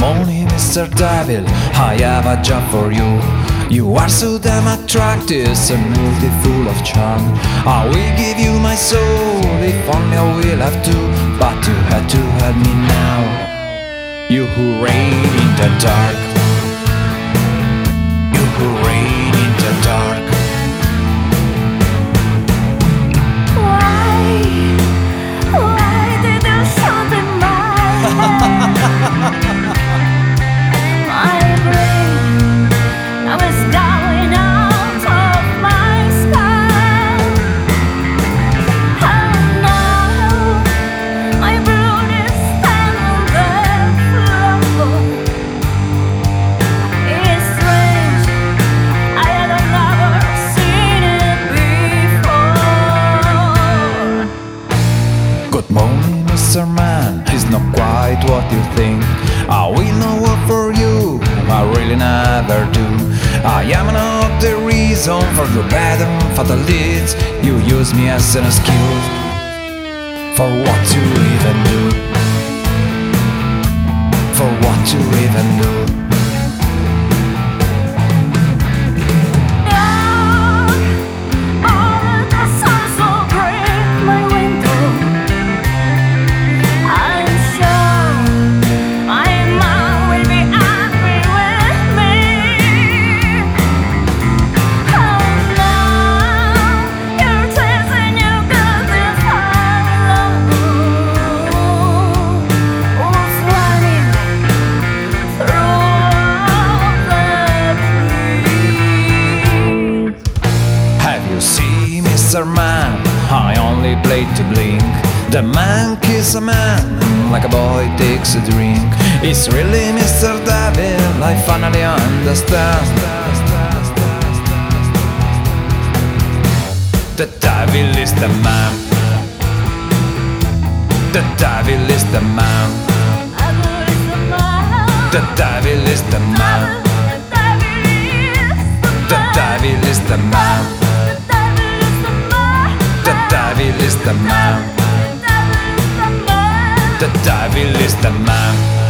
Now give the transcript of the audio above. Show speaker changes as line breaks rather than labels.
morning, Mr. Devil, I have a job for you. You are so damn attractive, so moody, full of charm. I will give you my soul, if only I will have to. But you had to help me now. You who reign in the dark. You who reign in the dark.
Why did you shoot in my head? My brain now is going out of my skull. Oh no, my blood is standing there floor. It's strange, I had never seen it before.
Good morning, Mr. Man, it's not quite what you think. I will not work for you, I really never do. I am not the reason for your bad and fatal deeds. You use me as an excuse for what you even do. For what you even do. See, Mr. Man, I only played to blink. The man kills a man like a boy takes a drink. It's really Mr. Devil, I finally understand. The devil is the man. The devil is the man. The devil is the man. The devil is the man. The devil is the man. The devil is the man.